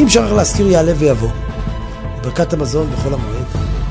אם שכח להזכיר יעלה ויבוא. ברכת המזון בכל המועד.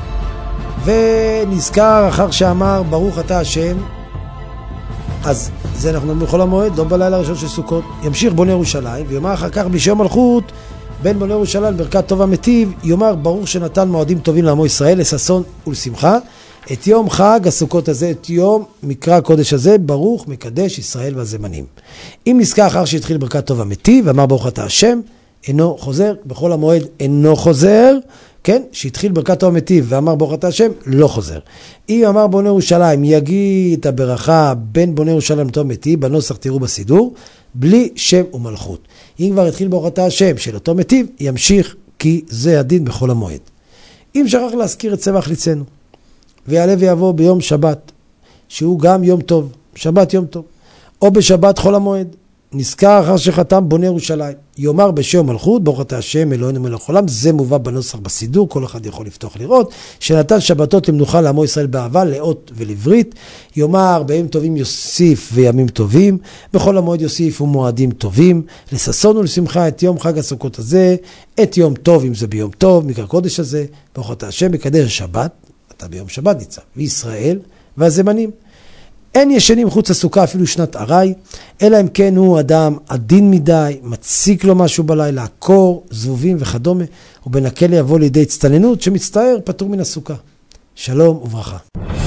ונזכר אחר שאמר ברוך אתה השם, אז זה אנחנו נאמר בכל המועד, לא בלילה הראשון של סוכות. ימשיך בונה ירושלים, ויאמר אחר כך ביום מלכות, בין בונה ירושלים ברכת טוב המטיב, יאמר ברוך שנתן מועדים טובים לעמו ישראל, לששון ולשמחה. את יום חג הסוכות הזה, את יום מקרא הקודש הזה, ברוך מקדש ישראל והזמנים. אם נזכר אחר שהתחיל ברכת טוב המטיב, ואמר ברוך אתה השם, אינו חוזר, בכל המועד אינו חוזר, כן? שהתחיל ברכת טוב המטיב ואמר ברוך אתה השם, לא חוזר. אם אמר בונה ירושלים, יגיד את הברכה בין בונה ירושלים לטוב המטיב, בנוסח תראו בסידור, בלי שם ומלכות. אם כבר התחיל ברוך אתה השם של אותו מטיב, ימשיך, כי זה הדין בכל המועד. אם שכח להזכיר את צבע חליצנו, ויעלה ויבוא ביום שבת, שהוא גם יום טוב, שבת יום טוב, או בשבת חול המועד, נזכר אחר שחתם בונה ירושלים, יאמר בשם מלכות, ברוך אתה השם אלוהינו מלך העולם, זה מובא בנוסח בסידור, כל אחד יכול לפתוח לראות, שנתן שבתות למנוחה לעמו ישראל באהבה, לאות ולברית, יאמר בימים טובים יוסיף וימים טובים, בכל המועד יוסיף ומועדים טובים, לששון ולשמחה את יום חג הסוכות הזה, את יום טוב אם זה ביום טוב, מקרא קודש הזה, ברוך אתה השם מקדש השבת, אתה ביום שבת ניצב, וישראל והזמנים. אין ישנים חוץ הסוכה אפילו שנת ערי, אלא אם כן הוא אדם עדין מדי, מציק לו משהו בלילה, קור, זבובים וכדומה, ובנקל יבוא לידי הצטננות שמצטער פטור מן הסוכה. שלום וברכה.